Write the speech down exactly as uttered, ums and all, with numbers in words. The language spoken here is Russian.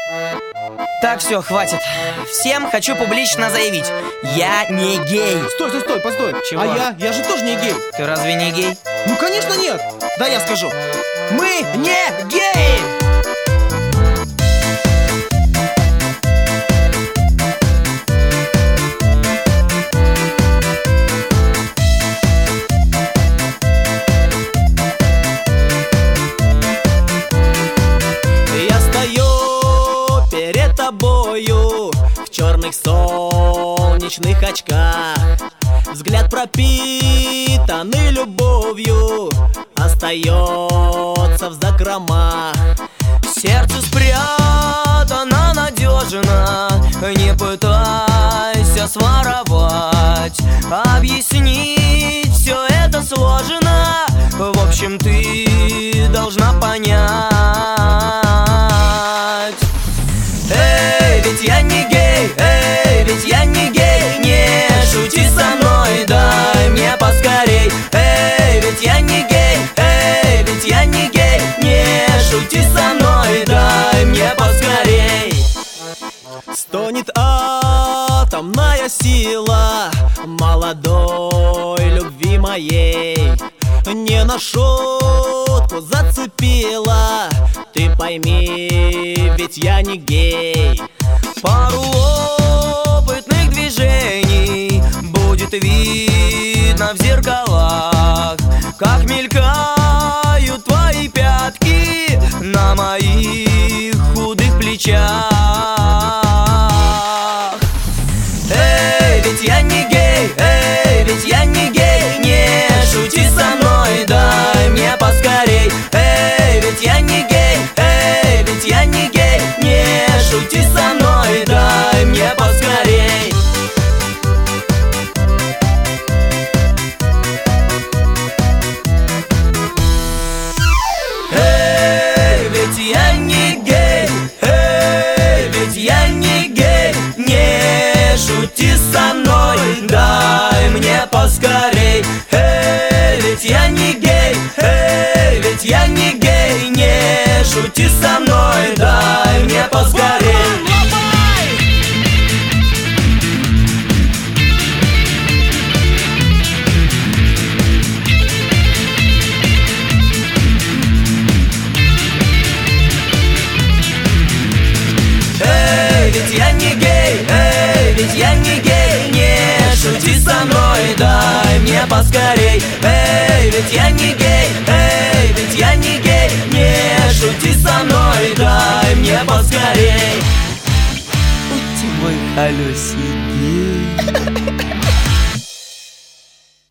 Так, все, хватит. Всем хочу публично заявить: я не гей. Стой, стой, стой, постой. Чего? А я? Я же тоже не гей. Ты разве не гей? Ну, конечно, нет. Да, я скажу. Мы не геи. Я стою перед тобою в черных солнечных очках. Взгляд пропитанный любовью остается в закромах. Сердце спрятано надежно, не пытайся своровать. Объяснить все это сложно, в общем, ты должна понять. Эй, ведь я не гей, эй, ведь я не гей. Не шути со мной, дай мне поскорей. Эй, ведь я не гей, эй, ведь я не гей. Не шути со мной, дай мне поскорей. Стонет атомная сила молодой любви моей. Не на шутку зацепила, ты пойми, ведь я не гей. Пару опытных движений будет видно в зеркалах, как мелькают твои пятки на моих худых плечах. Эй, ведь я не гей, эй, ведь я не гей. Не шути со мной, дай мне поскорей. Эй, ведь я не гей, эй, ведь я не гей. Не шути со мной, дай мне поскорей. Эй, ведь я не гей, эй, ведь я не гей. Не шути со мной, дай мне поскорей. Эй, ведь я не гей, эй, ведь я не гей. Не шути со мной, дай мне поскорей. Эй, ведь я не гей, эй, ведь я не гей. Не шути со мной, дай мне поскорей. Эй, ведь я не гей, эй, ведь я не гей. Не шути со мной, дай мне поскорей. Ути мой холёсенький.